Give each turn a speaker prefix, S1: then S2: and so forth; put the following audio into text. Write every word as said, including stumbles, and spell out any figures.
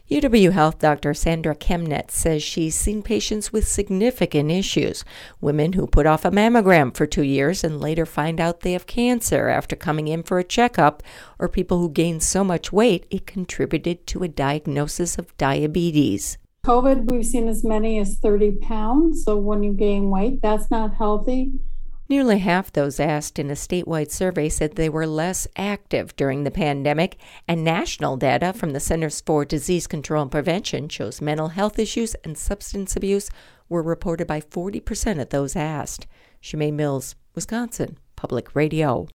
S1: U W Health Doctor Sandra Chemnitz says she's seen patients with significant issues, women who put off a mammogram for two years and later find out they have cancer after coming in for a checkup, or people who gained so much weight it contributed to a diagnosis of diabetes.
S2: COVID, we've seen as many as thirty pounds, so when you gain weight, that's not healthy.
S1: Nearly half those asked in a statewide survey said they were less active during the pandemic, and national data from the Centers for Disease Control and Prevention shows mental health issues and substance abuse were reported by forty percent of those asked. Shemaine Mills, Wisconsin Public Radio.